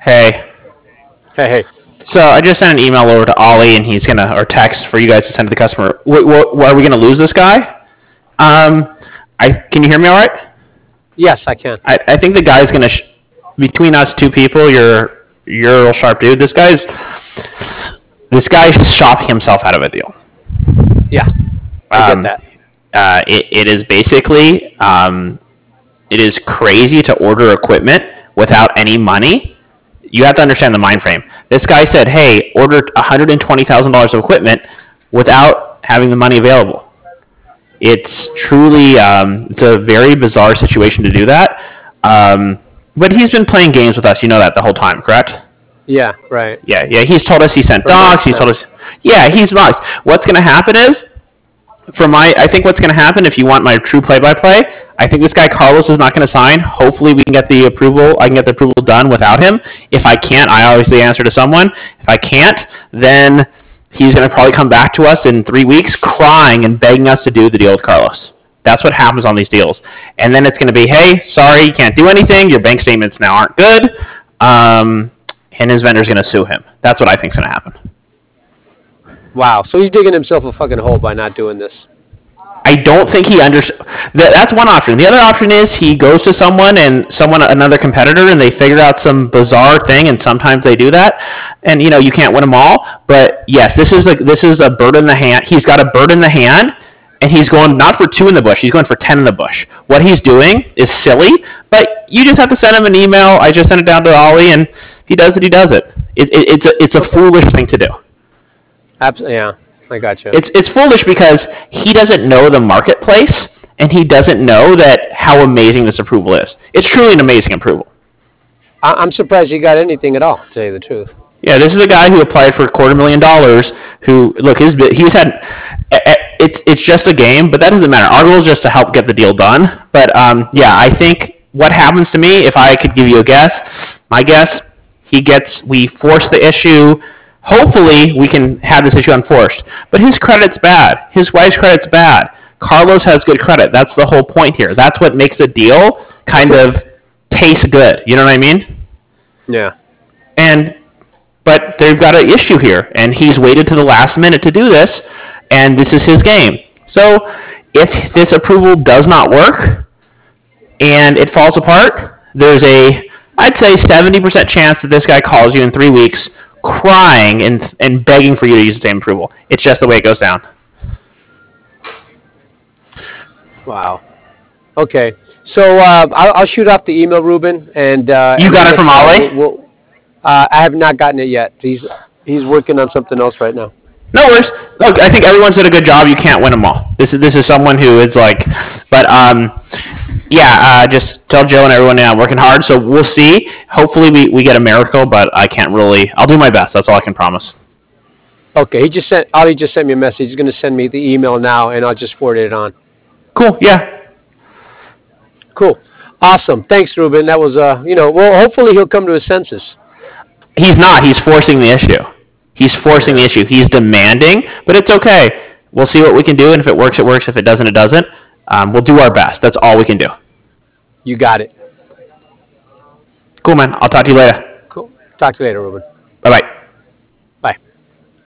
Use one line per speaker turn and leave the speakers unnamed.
Hey.
Hey.
So I just sent an email over to Ollie, and he's gonna or text for you guys to send to the customer. Are we gonna lose this guy? Can you hear me all right?
Yes, I can.
I think the guy's gonna between us two people. You're a real sharp dude. This guy shot himself out of a deal.
Yeah, I get that.
It is basically it is crazy to order equipment without any money. You have to understand the mind frame. This guy said, "Hey, order $120,000 of equipment without having the money available." It's truly it's a very bizarre situation to do that. But he's been playing games with us. You know that the whole time, correct?
Yeah, right.
Yeah. He's told us he sent
For
docs.
months
He's
now.
told us, yeah, he's mugs. What's going to happen is, I think what's going to happen if you want my true play-by-play, I think this guy Carlos is not going to sign. Hopefully, we can get the approval. I can get the approval done without him. If I can't, I obviously answer to someone. If I can't, then he's going to probably come back to us in 3 weeks, crying and begging us to do the deal with Carlos. That's what happens on these deals. And then it's going to be, hey, sorry, you can't do anything. Your bank statements now aren't good. And his vendor's going to sue him. That's what I think is going to happen.
Wow. So he's digging himself a fucking hole by not doing this.
I don't think he understands. That's one option. The other option is he goes to another competitor, and they figure out some bizarre thing, and sometimes they do that. And you can't win them all. But yes, this is a bird in the hand. He's got a bird in the hand, and he's going not for 2 in the bush. He's going for 10 in the bush. What he's doing is silly, but you just have to send him an email. I just sent it down to Ollie, and he does it. He does it. It's a foolish thing to do.
Absolutely, yeah. I got you.
It's foolish because he doesn't know the marketplace, and he doesn't know that how amazing this approval is. It's truly an amazing approval.
I'm surprised he got anything at all, to tell you the truth.
Yeah, this is a guy who applied for $250,000. Who look, he's had. It's just a game, but that doesn't matter. Our goal is just to help get the deal done. But yeah, I think what happens to me, if I could give you a guess, my guess, we force the issue. Hopefully, we can have this issue unforced. But his credit's bad. His wife's credit's bad. Carlos has good credit. That's the whole point here. That's what makes a deal kind of taste good. You know what I mean?
Yeah.
But they've got an issue here, and he's waited to the last minute to do this, and this is his game. So if this approval does not work and it falls apart, there's I'd say 70% chance that this guy calls you in 3 weeks crying and begging for you to use the same approval. It's just the way it goes down.
Wow. Okay. So I'll shoot off the email, Ruben, and
you got it from Ollie?
I have not gotten it yet. He's working on something else right now.
No worries. Look, I think everyone's did a good job. You can't win them all. This is someone who is like, but yeah. Just tell Joe and everyone working hard. So we'll see. Hopefully we get a miracle, but I can't really. I'll do my best. That's all I can promise.
Okay. Ollie just sent me a message. He's going to send me the email now, and I'll just forward it on.
Cool. Yeah.
Cool. Awesome. Thanks, Ruben. That was well, hopefully he'll come to his senses.
He's not. He's forcing the issue. He's forcing the issue. He's demanding, but it's okay. We'll see what we can do, and if it works, it works. If it doesn't, it doesn't. We'll do our best. That's all we can do.
You got it.
Cool, man. I'll talk to you later.
Cool. Talk to you later, Ruben.
Bye-bye.